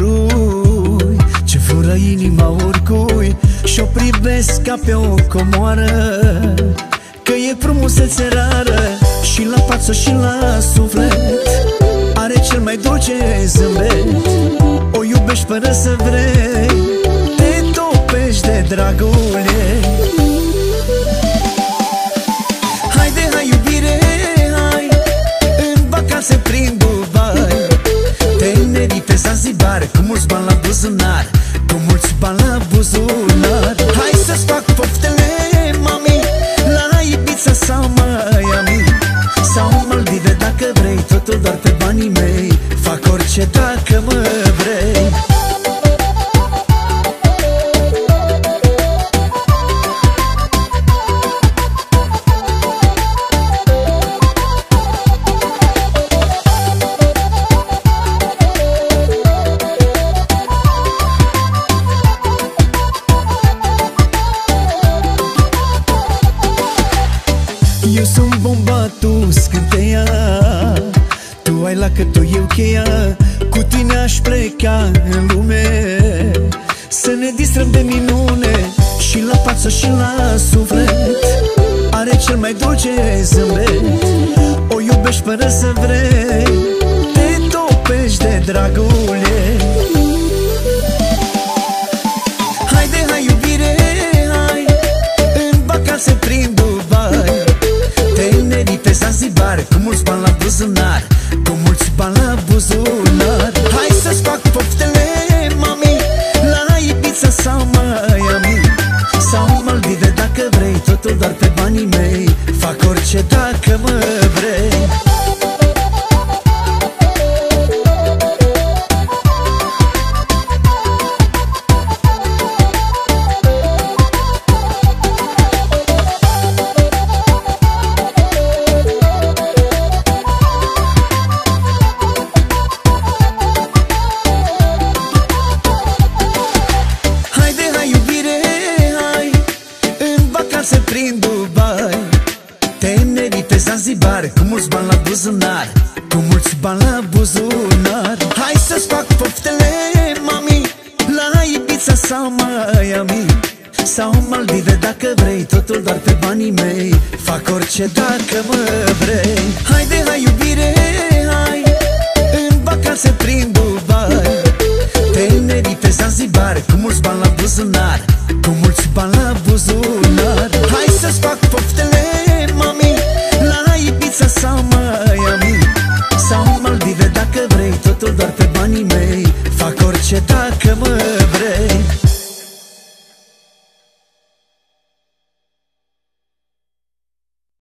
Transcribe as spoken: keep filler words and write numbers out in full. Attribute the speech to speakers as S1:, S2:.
S1: oricui, ce fură inima oricui și-o privesc ca pe o comoară, că e frumusețe rară și la față și la suflet are cel mai dulce zâmbet. O iubești fără să vrei, te topești de dragul ei. Haide, hai iubire, hai în vacanțe prin Dubai, Tenerife, Zanzibar, cu mulți bani la buzunar, cu mulți bani la buzunar. Hai să-ți fac poftele, mami, la Ibiza sau Miami sau Maldive dacă vrei, totul doar pe banii mei. Fac orice dacă mă vrei. Eu sunt bomba, tu scânteia, tu ai lacătul, eu cheia, cu tine aș pleca în lume, să ne distrăm de minune și la față și la suflet are cel mai dulce zâmbet. O iubești fără să vrei, te topești de dragul ei. Haide, hai iubire, hai în vacanțe prin Dubai, Tenerife, Zanzibar, cu mulți bani la buzunar, cu mulți bani la buzunar. Hai să-ți fac poftele, mami, la Ibiza sau Miami sau Maldive dacă vrei, totul doar pe banii mei. Fac orice dacă mă vrei. Prin Dubai, Tenerife, Zanzibar, cu mulți bani la buzunar, cu mulți bani la buzunar. Hai să-ți fac poftele, mami, la Ibiza sau Miami sau Maldive dacă vrei, totul doar pe banii mei. Fac orice dacă mă vrei. Haide, hai iubire, hai în vacanțe prin Dubai, Tenerife, Zanzibar, cu mulți bani la buzunar, cu mulți bani la buzunar. Hai să-ți fac poftele, mami, la Ibiza sau Miami sau Maldive dacă vrei, totul doar pe banii mei. Fac orice dacă mă